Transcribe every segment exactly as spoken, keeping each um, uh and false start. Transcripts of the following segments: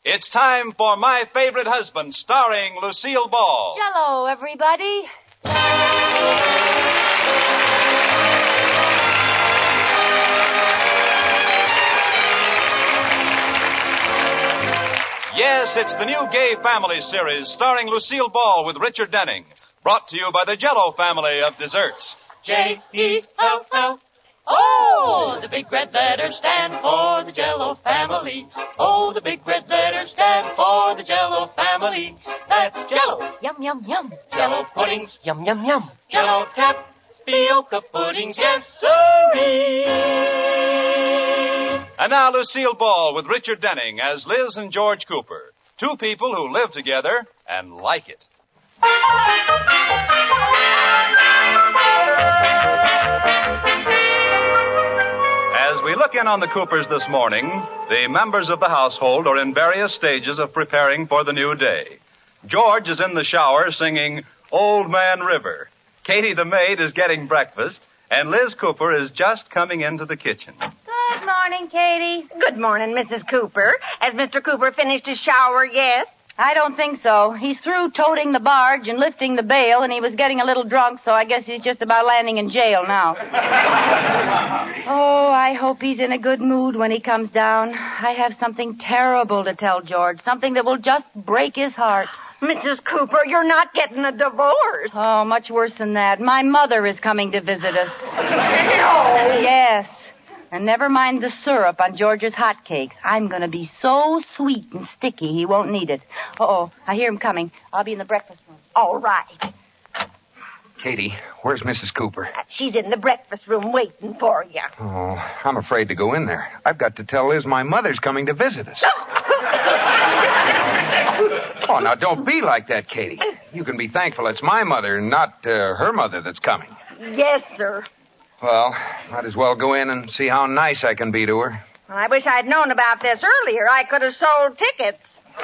It's time for My Favorite Husband, starring Lucille Ball. Jell-O, everybody. Yes, it's the new Gay Family series starring Lucille Ball with Richard Denning. Brought to you by the Jell-O family of desserts. J E L L O, the big red letters stand for the Jell-O family. Oh, the big red letters stand for the Jell-O family. That's Jell-O. Yum, yum, yum. Jell-O puddings. Yum, yum, yum. Jell-O tapioca puddings. Yes, sirree. And now Lucille Ball with Richard Denning as Liz and George Cooper. Two people who live together and like it. As we look in on the Coopers this morning, the members of the household are in various stages of preparing for the new day. George is in the shower singing Old Man River. Katie the maid is getting breakfast, and Liz Cooper is just coming into the kitchen. Good morning, Katie. Good morning, Missus Cooper. Has Mister Cooper finished his shower yet? I don't think so. He's through toting the barge and lifting the bale, and he was getting a little drunk, so I guess he's just about landing in jail now. Oh, I hope he's in a good mood when he comes down. I have something terrible to tell George, something that will just break his heart. Missus Cooper, you're not getting a divorce. Oh, much worse than that. My mother is coming to visit us. No. Yes. And never mind the syrup on George's hotcakes. I'm going to be so sweet and sticky he won't need it. Uh-oh, I hear him coming. I'll be in the breakfast room. All right. Katie, where's Missus Cooper? She's in the breakfast room waiting for you. Oh, I'm afraid to go in there. I've got to tell Liz my mother's coming to visit us. Oh, now don't be like that, Katie. You can be thankful it's my mother, not uh, her mother that's coming. Yes, sir. Well, might as well go in and see how nice I can be to her. I wish I'd known about this earlier. I could have sold tickets.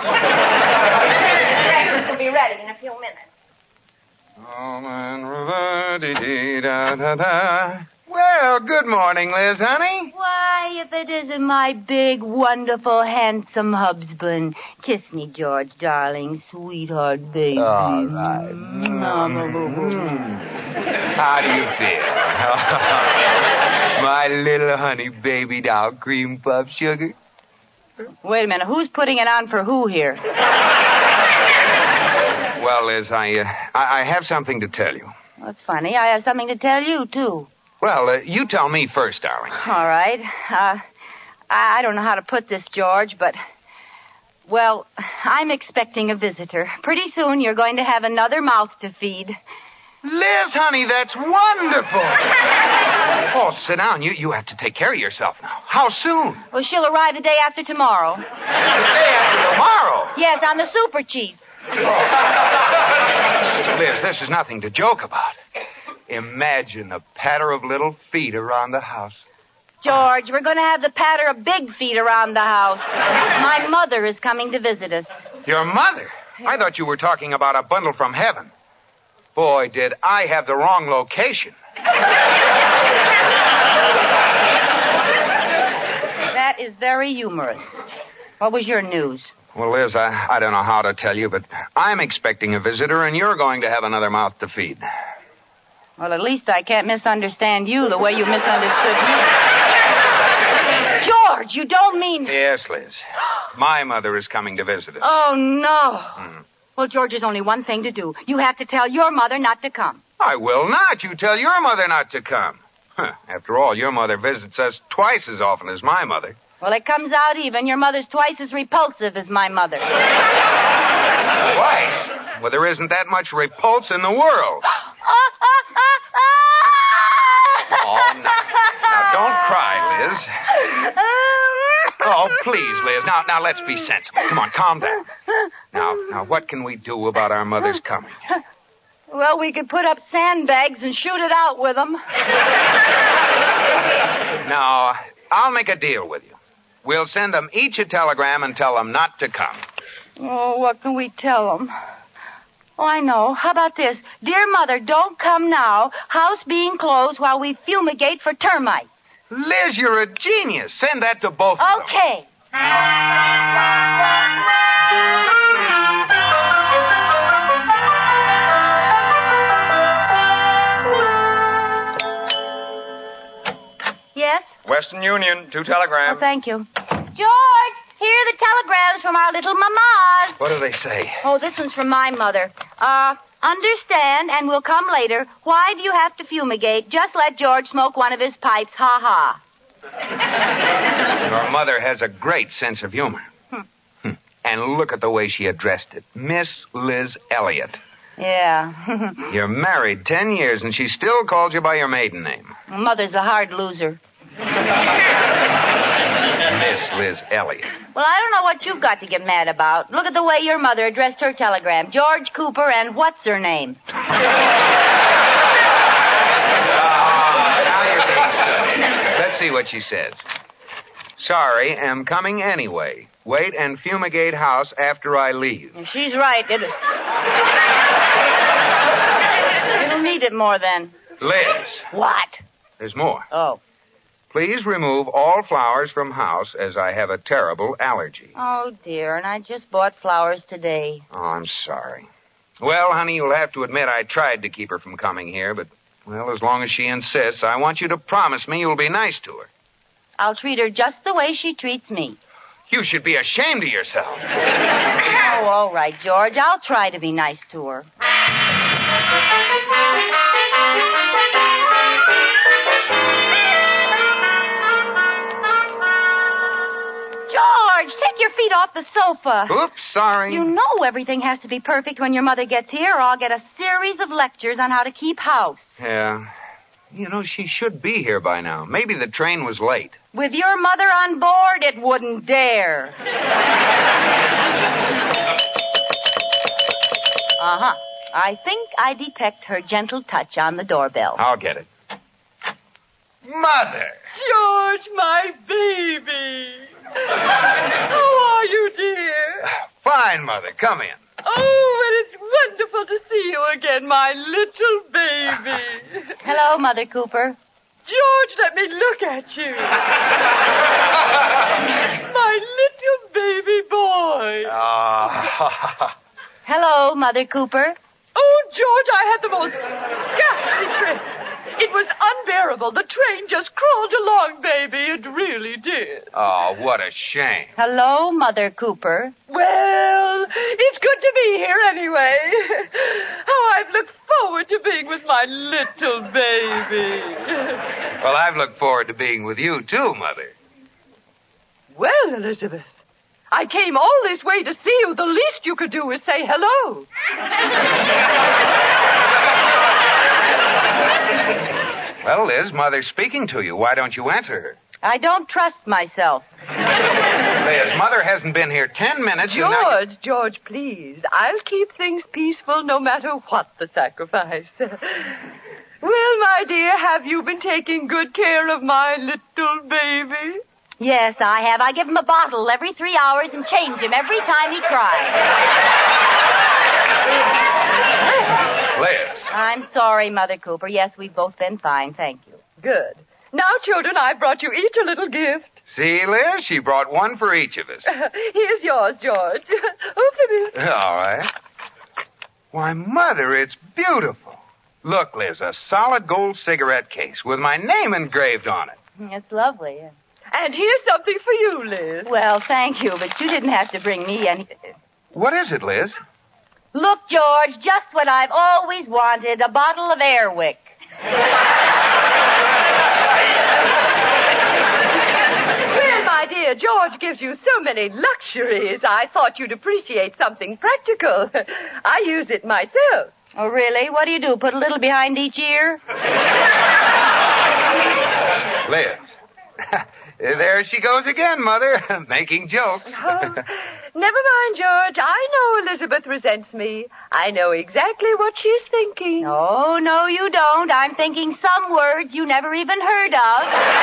Breakfast will be ready in a few minutes. Oh, man, river, dee, da, da, da. Well, good morning, Liz, honey. Why, if it isn't my big, wonderful, handsome husband. Kiss me, George, darling, sweetheart, baby. All right. Mm. How do you feel? My little honey baby doll, cream puff sugar. Wait a minute, who's putting it on for who here? Well, Liz, I, uh, I I have something to tell you. That's funny. I have something to tell you, too. Well, uh, you tell me first, darling. All right. Uh, I don't know how to put this, George, but, well, I'm expecting a visitor. Pretty soon you're going to have another mouth to feed. Liz, honey, that's wonderful. Oh, sit down. You you have to take care of yourself now. How soon? Well, she'll arrive the day after tomorrow. The day after tomorrow? Yes, on the Super Chief. Liz, this is nothing to joke about. Imagine a patter of little feet around the house. George, we're going to have the patter of big feet around the house. My mother is coming to visit us. Your mother? I thought you were talking about a bundle from heaven. Boy, did I have the wrong location. That is very humorous. What was your news? Well, Liz, I, I don't know how to tell you, but I'm expecting a visitor, and you're going to have another mouth to feed. Well, at least I can't misunderstand you the way you misunderstood me. George, you don't mean... Yes, Liz. My mother is coming to visit us. Oh, no. Mm. Well, George, there's only one thing to do. You have to tell your mother not to come. I will not. You tell your mother not to come. Huh. After all, your mother visits us twice as often as my mother. Well, it comes out even. Your mother's twice as repulsive as my mother. Twice? Well, there isn't that much repulse in the world. Oh, no. Now, don't cry, Liz. Oh, please, Liz. Now, now, let's be sensible. Come on, calm down. Now, now, what can we do about our mother's coming? Well, we could put up sandbags and shoot it out with them. Now, I'll make a deal with you. We'll send them each a telegram and tell them not to come. Oh, what can we tell them? Oh, I know. How about this? Dear Mother, don't come now. House being closed while we fumigate for termites. Liz, you're a genius. Send that to both of them. Okay. Union. Two telegrams. Oh, thank you. George, here are the telegrams from our little mamas. What do they say? Oh, this one's from my mother. Uh, understand, and we'll come later. Why do you have to fumigate? Just let George smoke one of his pipes. Ha ha. Your mother has a great sense of humor. Hmm. And look at the way she addressed it. Miss Liz Elliott. Yeah. You're married ten years, and she still calls you by your maiden name. Mother's a hard loser. Miss Liz Elliott. Well, I don't know what you've got to get mad about. Look at the way your mother addressed her telegram. George Cooper and what's her name? Oh, now you're being silly. Let's see what she says. Sorry, am coming anyway. Wait and fumigate house after I leave. She's right. It... It'll need it more then. Liz. What? There's more. Oh. Please remove all flowers from house as I have a terrible allergy. Oh, dear, and I just bought flowers today. Oh, I'm sorry. Well, honey, you'll have to admit I tried to keep her from coming here, but, well, as long as she insists, I want you to promise me you'll be nice to her. I'll treat her just the way she treats me. You should be ashamed of yourself. Oh, all right, George. I'll try to be nice to her. George, take your feet off the sofa. Oops, sorry. You know everything has to be perfect when your mother gets here, or I'll get a series of lectures on how to keep house. Yeah. You know, she should be here by now. Maybe the train was late. With your mother on board, it wouldn't dare. Uh-huh. I think I detect her gentle touch on the doorbell. I'll get it. Mother! George, my baby. How are you, dear? Fine, Mother. Come in. Oh, and it's wonderful to see you again, my little baby. Hello, Mother Cooper. George, let me look at you. My little baby boy. Ah. Hello, Mother Cooper. Oh, George, I had the most ghastly trip. It was unbearable. The train just crawled along, baby. It really did. Oh, what a shame. Hello, Mother Cooper. Well, it's good to be here anyway. How I've looked forward to being with my little baby. Well, I've looked forward to being with you, too, Mother. Well, Elizabeth, I came all this way to see you. The least you could do is say hello. Well, Liz, Mother's speaking to you. Why don't you answer her? I don't trust myself. Liz, Mother hasn't been here ten minutes. and now you- George, George, please. I'll keep things peaceful no matter what the sacrifice. Well, my dear, have you been taking good care of my little baby? Yes, I have. I give him a bottle every three hours and change him every time he cries. Liz. I'm sorry, Mother Cooper. Yes, we've both been fine, thank you. Good. Now, children, I've brought you each a little gift. See, Liz? She brought one for each of us. Here's yours, George. Open it. All right. Why, Mother, it's beautiful. Look, Liz, a solid gold cigarette case with my name engraved on it. It's lovely. And here's something for you, Liz. Well, thank you, but you didn't have to bring me any. What is it, Liz? Look, George, just what I've always wanted, a bottle of Airwick. Well, my dear, George gives you so many luxuries. I thought you'd appreciate something practical. I use it myself. Oh, really? What do you do, put a little behind each ear? Liz. There she goes again, Mother, making jokes. Oh, never mind, George. I know Elizabeth resents me. I know exactly what she's thinking. Oh, no, you don't. I'm thinking some words you never even heard of.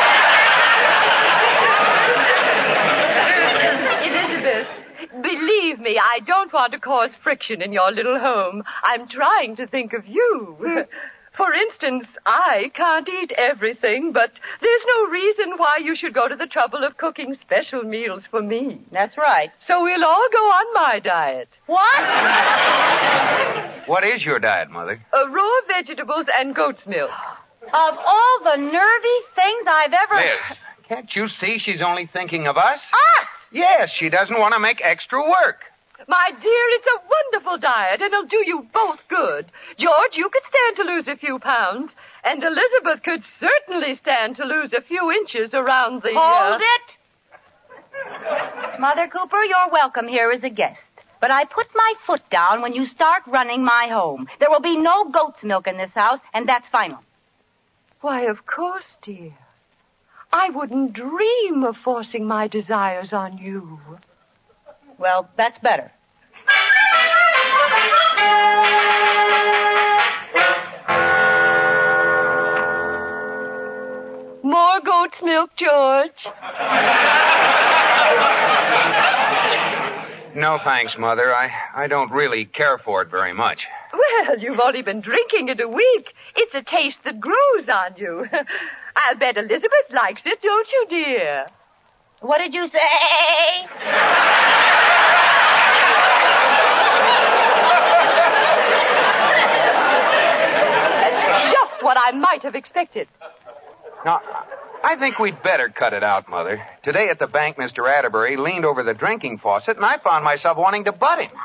Elizabeth, believe me, I don't want to cause friction in your little home. I'm trying to think of you. For instance, I can't eat everything, but there's no reason why you should go to the trouble of cooking special meals for me. That's right. So we'll all go on my diet. What? What is your diet, Mother? Uh, raw vegetables and goat's milk. Of all the nervy things I've ever... Liz, Can't you see she's only thinking of us? Us! Yes, she doesn't want to make extra work. My dear, it's a wonderful diet, and it'll do you both good. George, you could stand to lose a few pounds, and Elizabeth could certainly stand to lose a few inches around the... Hold uh... it! Mother Cooper, you're welcome here as a guest. But I put my foot down when you start running my home. There will be no goat's milk in this house, and that's final. Why, of course, dear. I wouldn't dream of forcing my desires on you. Well, that's better. More goat's milk, George? No, thanks, Mother. I, I don't really care for it very much. Well, you've only been drinking it a week. It's a taste that grows on you. I'll bet Elizabeth likes it, don't you, dear? What did you say? That's just what I might have expected. Now, I think we'd better cut it out, Mother. Today at the bank, Mister Atterbury leaned over the drinking faucet, and I found myself wanting to butt him.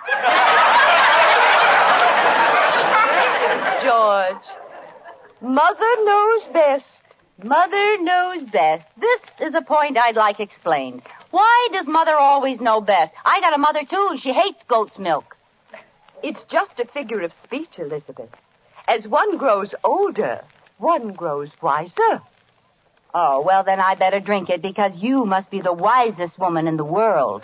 George, Mother knows best. Mother knows best. This is a point I'd like explained. Why does Mother always know best? I got a mother, too, and she hates goat's milk. It's just a figure of speech, Elizabeth. As one grows older, one grows wiser. Oh, well, then I better drink it because you must be the wisest woman in the world.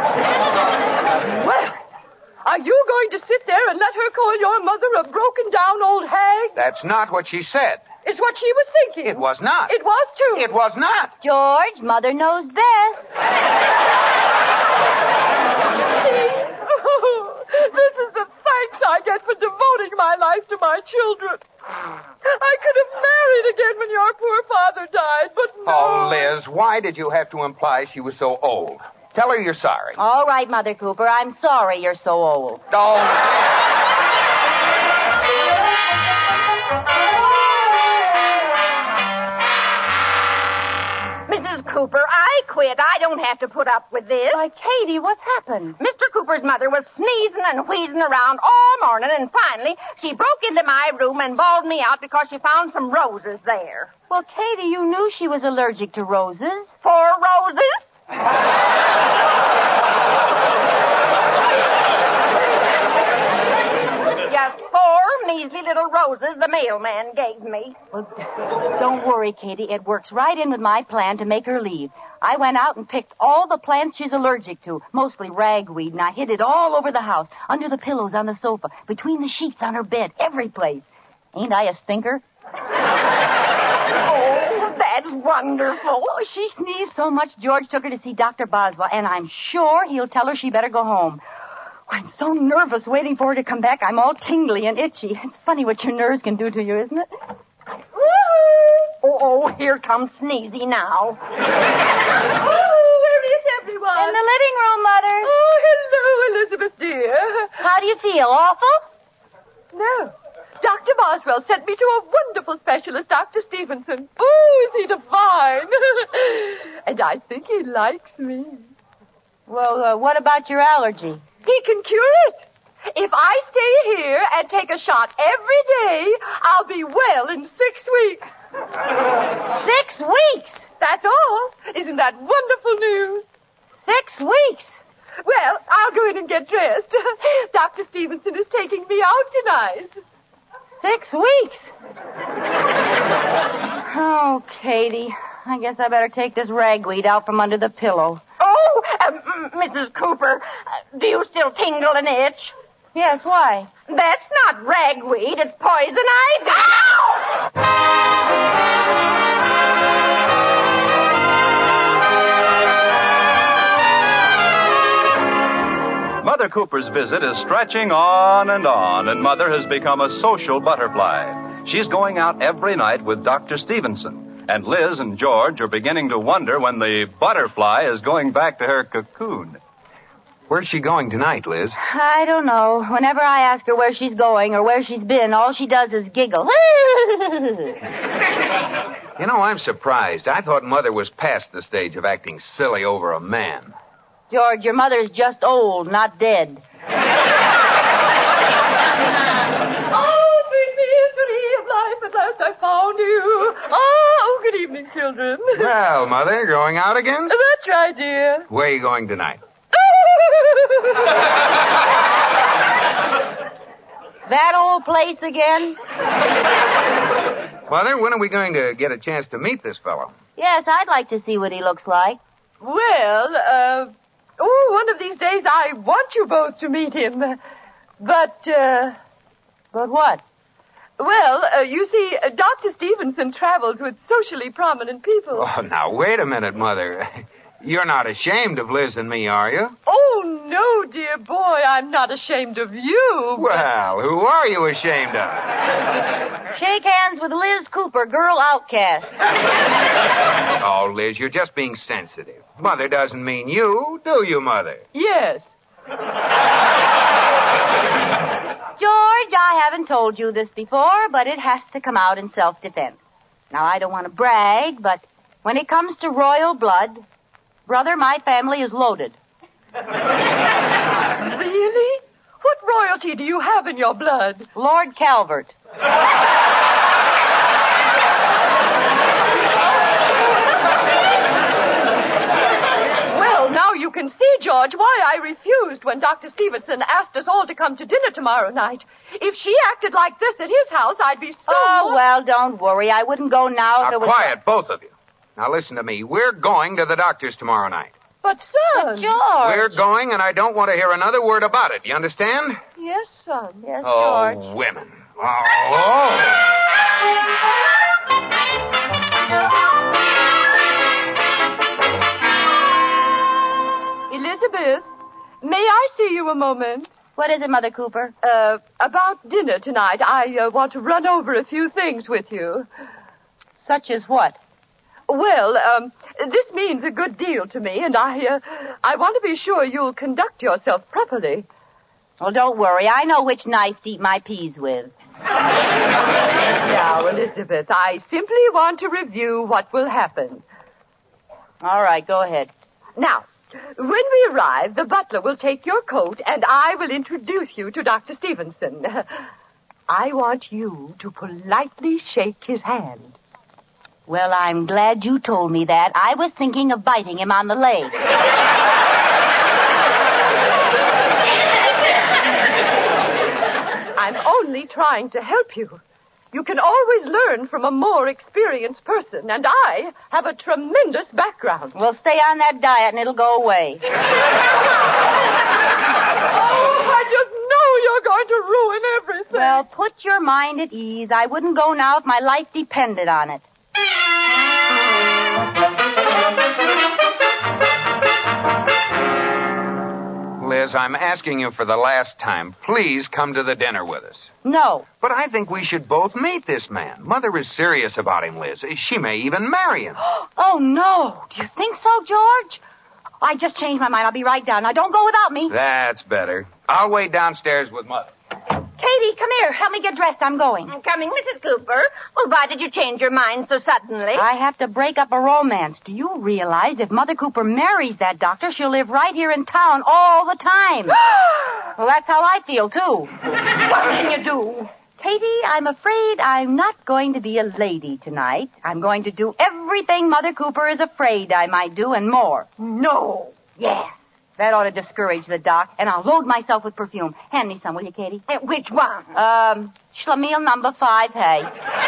Well, are you going to sit there and let her call your mother a broken-down old hag? That's not what she said. It's what she was thinking. It was not. It was, too. It was not. George, Mother knows best. See? This is the thanks I get for devoting my life to my children. I could have married again when your poor father died, but no. Oh, Liz, why did you have to imply she was so old? Tell her you're sorry. All right, Mother Cooper, I'm sorry you're so old. Oh. Missus Cooper, I quit. I don't have to put up with this. Why, Katie, what's happened? Mister Cooper's mother was sneezing and wheezing around all morning, and finally she broke into my room and bawled me out because she found some roses there. Well, Katie, you knew she was allergic to roses. Four roses? Just four measly little roses the mailman gave me. Well, don't worry, Katie. It works right in with my plan to make her leave. I went out and picked all the plants she's allergic to, mostly ragweed, and I hid it all over the house, under the pillows on the sofa, between the sheets on her bed, every place. Ain't I a stinker? Oh, that's wonderful. Oh, she sneezed so much, George took her to see Doctor Boswell, and I'm sure he'll tell her she better go home. I'm so nervous waiting for her to come back. I'm all tingly and itchy. It's funny what your nerves can do to you, isn't it? Oh, oh, here comes Sneezy now. Oh, where is everyone? In the living room, Mother. Oh, hello, Elizabeth, dear. How do you feel? Awful? No. Doctor Boswell sent me to a wonderful specialist, Doctor Stevenson. Oh, is he divine? And I think he likes me. Well, uh, what about your allergy? He can cure it. If I stay here and take a shot every day, I'll be well in six weeks. Six weeks? That's all. Isn't that wonderful news? Six weeks? Well, I'll go in and get dressed. Doctor Stevenson is taking me out tonight. Six weeks? Oh, Katie, I guess I better take this ragweed out from under the pillow. Oh, uh, Missus Cooper, uh, do you still tingle and itch? Yes, why? That's not ragweed, it's poison ivy. Ow! Mother Cooper's visit is stretching on and on, and Mother has become a social butterfly. She's going out every night with Doctor Stevenson. And Liz and George are beginning to wonder when the butterfly is going back to her cocoon. Where's she going tonight, Liz? I don't know. Whenever I ask her where she's going or where she's been, all she does is giggle. You know, I'm surprised. I thought Mother was past the stage of acting silly over a man. George, your mother's just old, not dead. Oh, sweet mystery of life, at last I found you. Oh, good evening, children. Well, Mother, going out again? That's right, dear. Where are you going tonight? That old place again? Mother, when are we going to get a chance to meet this fellow? Yes, I'd like to see what he looks like. Well, uh, oh, one of these days I want you both to meet him. But, uh... But what? Well, uh, you see, uh, Doctor Stevenson travels with socially prominent people. Oh, now, wait a minute, Mother. You're not ashamed of Liz and me, are you? Oh, no, dear boy, I'm not ashamed of you. Well, who are you ashamed of? Shake hands with Liz Cooper, girl outcast. Oh, Liz, you're just being sensitive. Mother doesn't mean you, do you, Mother? Yes. George, I haven't told you this before, but it has to come out in self-defense. Now, I don't want to brag, but when it comes to royal blood, brother, my family is loaded. Really? What royalty do you have in your blood? Lord Calvert. Well, now you can see, George, why I refused when Doctor Stevenson asked us all to come to dinner tomorrow night. If she acted like this at his house, I'd be so... Oh, well, don't worry. I wouldn't go now if Now, there was... quiet, both of you. Now, listen to me. We're going to the doctor's tomorrow night. But, son... George. We're going, and I don't want to hear another word about it. You understand? Yes, son. Yes, Oh, George. women. Oh. Elizabeth, may I see you a moment? What is it, Mother Cooper? Uh, about dinner tonight. I uh, want to run over a few things with you. Such as what? Well, um, this means a good deal to me, and I, uh, I want to be sure you'll conduct yourself properly. Well, don't worry. I know which knife to eat my peas with. Now, Elizabeth, I simply want to review what will happen. All right, go ahead. Now, when we arrive, the butler will take your coat, and I will introduce you to Doctor Stevenson. I want you to politely shake his hand. Well, I'm glad you told me that. I was thinking of biting him on the leg. I'm only trying to help you. You can always learn from a more experienced person, and I have a tremendous background. Well, stay on that diet and it'll go away. Oh, I just know you're going to ruin everything. Well, put your mind at ease. I wouldn't go now if my life depended on it. Liz, I'm asking you for the last time. Please come to the dinner with us. No. But I think we should both meet this man. Mother is serious about him, Liz. She may even marry him. Oh, no. Do you think so, George? I just changed my mind. I'll be right down. Now, don't go without me. That's better. I'll wait downstairs with Mother. Katie, come here. Help me get dressed. I'm going. I'm coming, Missus Cooper. Well, why did you change your mind so suddenly? I have to break up a romance. Do you realize if Mother Cooper marries that doctor, she'll live right here in town all the time? Well, that's how I feel, too. What can you do? Katie, I'm afraid I'm not going to be a lady tonight. I'm going to do everything Mother Cooper is afraid I might do and more. No. Yes. That ought to discourage the doc, and I'll load myself with perfume. Hand me some, will you, Katie? Uh, which one? Um, Schlemiel number five, hey.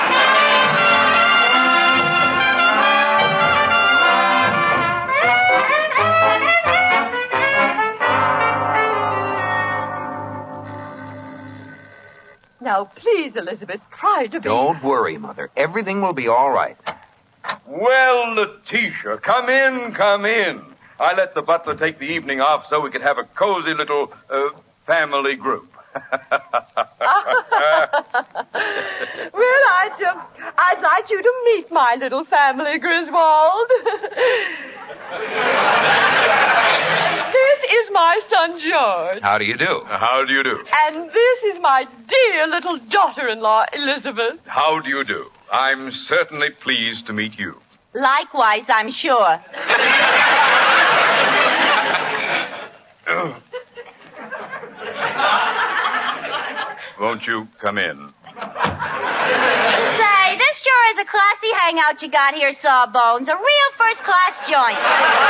Now, please, Elizabeth, try to be... Don't worry, Mother. Everything will be all right. Well, Letitia, come in, come in. I let the butler take the evening off so we could have a cozy little uh, family group. Well, I'd, uh, I'd like you to meet my little family, Griswold. This is my son, George. How do you do? How do you do? And this is my dear little daughter-in-law, Elizabeth. How do you do? I'm certainly pleased to meet you. Likewise, I'm sure. Won't you come in? Say, this sure is a classy hangout you got here, Sawbones. A real first-class joint.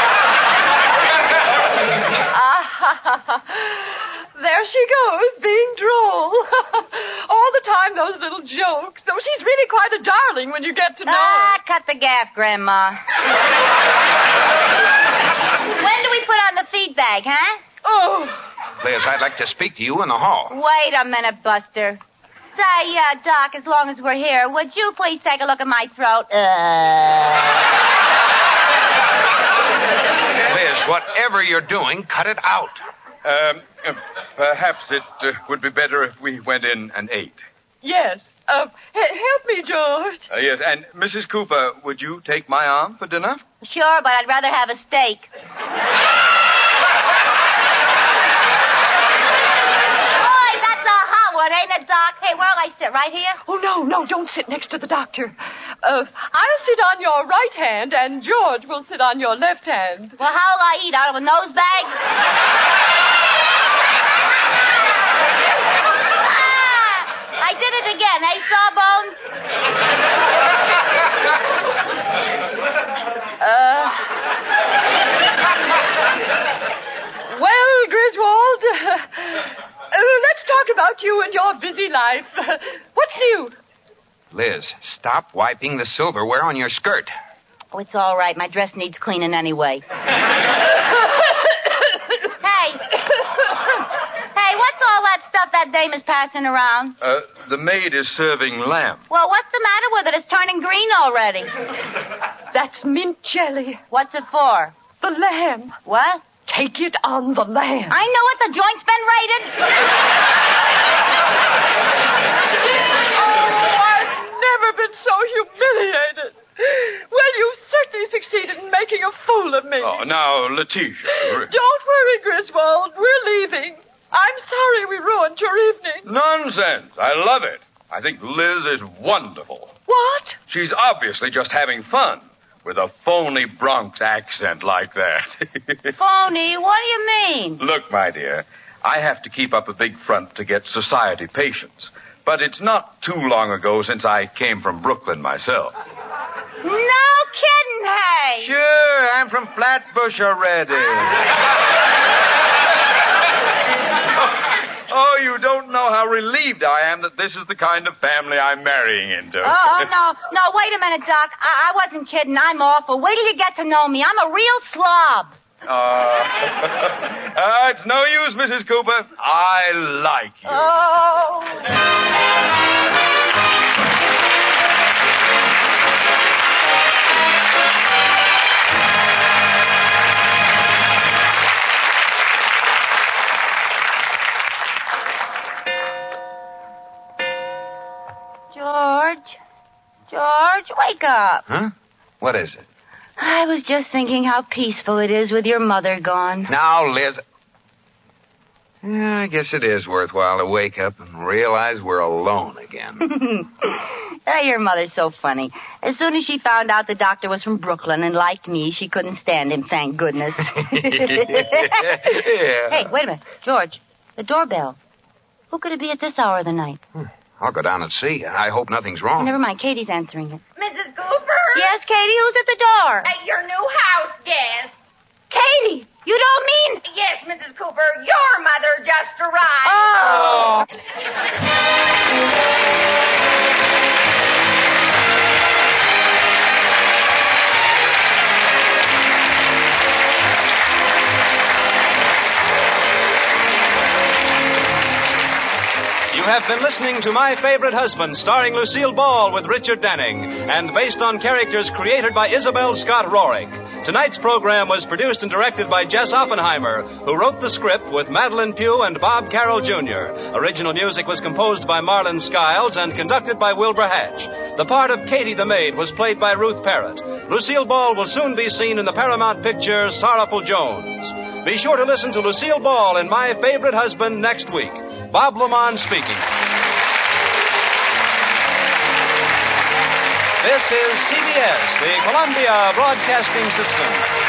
Ah, there she goes, being droll. All the time, those little jokes. Though she's really quite a darling when you get to know Ah, her. cut the gaff, Grandma. When do we put on the feed bag, huh? Oh. Liz, I'd like to speak to you in the hall. Wait a minute, Buster. Say, uh, Doc, as long as we're here, would you please take a look at my throat? Uh... Liz, whatever you're doing, cut it out. Um, uh, perhaps it uh, would be better if we went in and ate. Yes. Uh, h- help me, George. Uh, yes, and Missus Cooper, would you take my arm for dinner? Sure, but I'd rather have a steak. Boy, that's a hot one, ain't it, Doc? Hey, where'll I sit? Right here? Oh, no, no, don't sit next to the doctor. Uh, I'll sit on your right hand, and George will sit on your left hand. Well, how'll I eat? Out of a nose bag? ah, I did it again, eh, Sawbones? Uh... Well, Griswold, uh, uh, let's talk about you and your busy life. What's new? Liz, stop wiping the silverware on your skirt. Oh, it's all right. My dress needs cleaning anyway. Hey. Hey, what's all that stuff that dame is passing around? Uh, the maid is serving lamb. Well, what's the matter with it? It's turning green already. That's mint jelly. What's it for? The lamb. What? Take it on the lamb. I know it. The joint's been raided. Oh, I've never been so humiliated. Well, you certainly succeeded in making a fool of me. Oh, now, Letitia. Don't worry, Griswold. We're leaving. I'm sorry we ruined your evening. Nonsense. I love it. I think Liz is wonderful. What? She's obviously just having fun with a phony Bronx accent like that. Phony? What do you mean? Look, my dear, I have to keep up a big front to get society patience. But it's not too long ago since I came from Brooklyn myself. No kidding, hey. Sure, I'm from Flatbush already. Oh, you don't know how relieved I am that this is the kind of family I'm marrying into. Oh, oh, no. No, wait a minute, Doc. I, I wasn't kidding. I'm awful. Wait till you get to know me. I'm a real slob. Uh, uh, it's no use, Missus Cooper. I like you. Oh. George. George, wake up. Huh? What is it? I was just thinking how peaceful it is with your mother gone. Now, Liz. Yeah, I guess it is worthwhile to wake up and realize we're alone again. Oh, your mother's so funny. As soon as she found out the doctor was from Brooklyn and liked me, she couldn't stand him, thank goodness. Yeah. Hey, wait a minute. George, the doorbell. Who could it be at this hour of the night? Hmm. I'll go down and see. I hope nothing's wrong. Never mind. Katie's answering it. Missus Cooper? Yes, Katie? Who's at the door? At your new house guest. Katie! You don't mean... Yes, Missus Cooper. Your mother just arrived. Oh! You have been listening to My Favorite Husband, starring Lucille Ball with Richard Denning, and based on characters created by Isabel Scott Rorick. Tonight's program was produced and directed by Jess Oppenheimer, who wrote the script with Madeline Pugh and Bob Carroll Junior Original music was composed by Marlon Skiles and conducted by Wilbur Hatch. The part of Katie the maid was played by Ruth Parrott. Lucille Ball will soon be seen in the Paramount picture Sorrowful Jones. Be sure to listen to Lucille Ball in My Favorite Husband next week. Bob Lamont speaking. This is C B S, the Columbia Broadcasting System.